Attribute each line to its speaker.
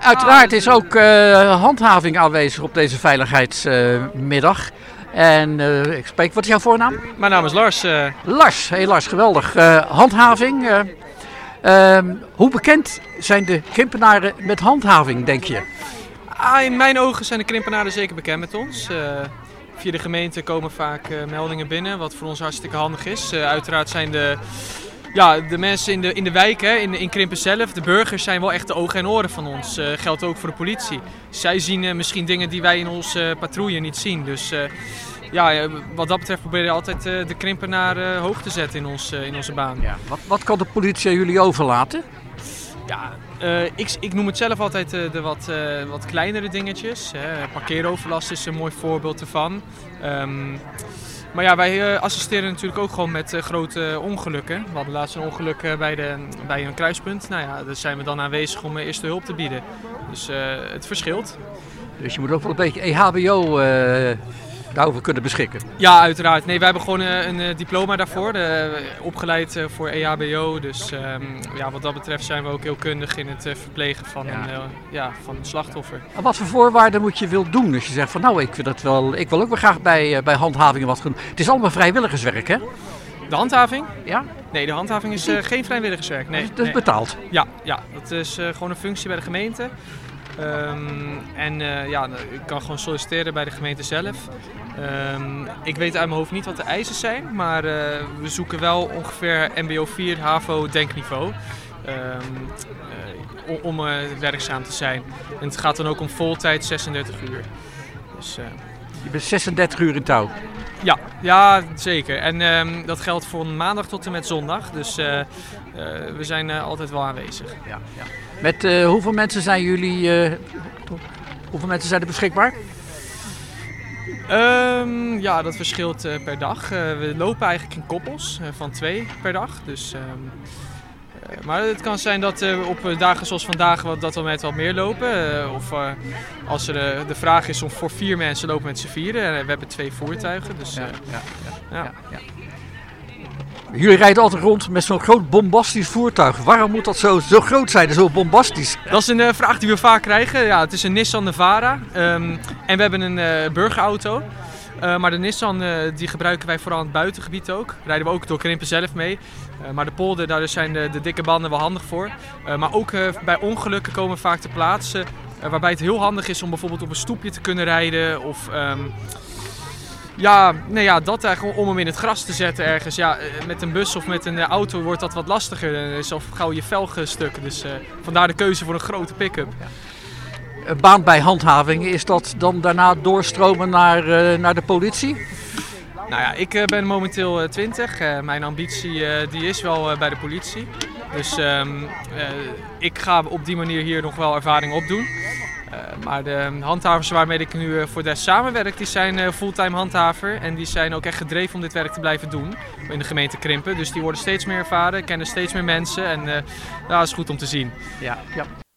Speaker 1: Uiteraard is ook handhaving aanwezig op deze veiligheidsmiddag. En ik spreek, wat is jouw voornaam?
Speaker 2: Mijn naam is Lars.
Speaker 1: Lars, geweldig. Handhaving. Hoe bekend zijn de Krimpenaren met handhaving, denk je?
Speaker 2: In mijn ogen zijn de Krimpenaren zeker bekend met ons. Via de gemeente komen vaak meldingen binnen, wat voor ons hartstikke handig is. Uiteraard zijn de mensen in de wijk, in Krimpen zelf, de burgers, zijn wel echt de ogen en oren van ons. Geldt ook voor de politie. Zij zien misschien dingen die wij in onze patrouille niet zien. Dus wat dat betreft proberen we altijd de Krimpenaar hoog te zetten in onze baan.
Speaker 1: Ja. Wat kan de politie aan jullie overlaten?
Speaker 2: Ja, ik noem het zelf altijd de wat kleinere dingetjes. Parkeeroverlast is een mooi voorbeeld ervan. Maar ja, wij assisteren natuurlijk ook gewoon met grote ongelukken. We hadden laatst een ongeluk bij een kruispunt. Nou ja, daar zijn we dan aanwezig om eerste hulp te bieden. Dus het verschilt.
Speaker 1: Dus je moet ook wel een beetje EHBO daarover kunnen beschikken.
Speaker 2: Ja, uiteraard. Nee, wij hebben gewoon een diploma daarvoor, opgeleid voor EHBO. Dus wat dat betreft zijn we ook heel kundig in het verplegen van een slachtoffer.
Speaker 1: En wat voor voorwaarden moet je wil doen als je zegt van nou, ik wil ook wel graag bij handhaving wat doen. Het is allemaal vrijwilligerswerk, hè?
Speaker 2: De handhaving?
Speaker 1: Ja?
Speaker 2: Nee, de handhaving is geen vrijwilligerswerk. Nee,
Speaker 1: dat is betaald?
Speaker 2: Ja, dat is gewoon een functie bij de gemeente. Ik kan gewoon solliciteren bij de gemeente zelf. Ik weet uit mijn hoofd niet wat de eisen zijn, maar we zoeken wel ongeveer mbo 4 HAVO denkniveau om werkzaam te zijn. En het gaat dan ook om voltijd 36 uur. Dus,
Speaker 1: je bent 36 uur in touw?
Speaker 2: Ja, zeker. En dat geldt van maandag tot en met zondag. Dus we zijn altijd wel aanwezig.
Speaker 1: Ja. Met hoeveel mensen zijn jullie? Hoeveel mensen zijn er beschikbaar?
Speaker 2: Dat verschilt per dag. We lopen eigenlijk in koppels van 2 per dag. Dus, maar het kan zijn dat op dagen zoals vandaag dat we met wat meer lopen. Of als er de vraag is om voor 4 mensen lopen met z'n 4. We hebben 2 voertuigen. Dus,
Speaker 1: ja. Jullie rijden altijd rond met zo'n groot bombastisch voertuig. Waarom moet dat zo groot zijn en zo bombastisch?
Speaker 2: Dat is een vraag die we vaak krijgen. Ja, het is een Nissan Navara en we hebben een burgerauto. Maar de Nissan die gebruiken wij vooral in het buitengebied ook. Rijden we ook door Krimpen zelf mee. Maar de polder, daar zijn de dikke banden wel handig voor. Maar ook bij ongelukken komen vaak te plaatsen waarbij het heel handig is om bijvoorbeeld op een stoepje te kunnen rijden. Of dat eigenlijk om hem in het gras te zetten ergens. Ja, met een bus of met een auto wordt dat wat lastiger. Dan is al gauw je velg stuk. Dus vandaar de keuze voor een grote pick-up. Ja.
Speaker 1: Een baan bij handhaving, is dat dan daarna doorstromen naar de politie?
Speaker 2: Nou ja, ik ben momenteel 20. Mijn ambitie die is wel bij de politie. Dus ik ga op die manier hier nog wel ervaring opdoen. Maar de handhavers waarmee ik nu voor de samenwerk, die zijn fulltime handhaver. En die zijn ook echt gedreven om dit werk te blijven doen in de gemeente Krimpen. Dus die worden steeds meer ervaren, kennen steeds meer mensen. En dat is goed om te zien.
Speaker 1: Ja.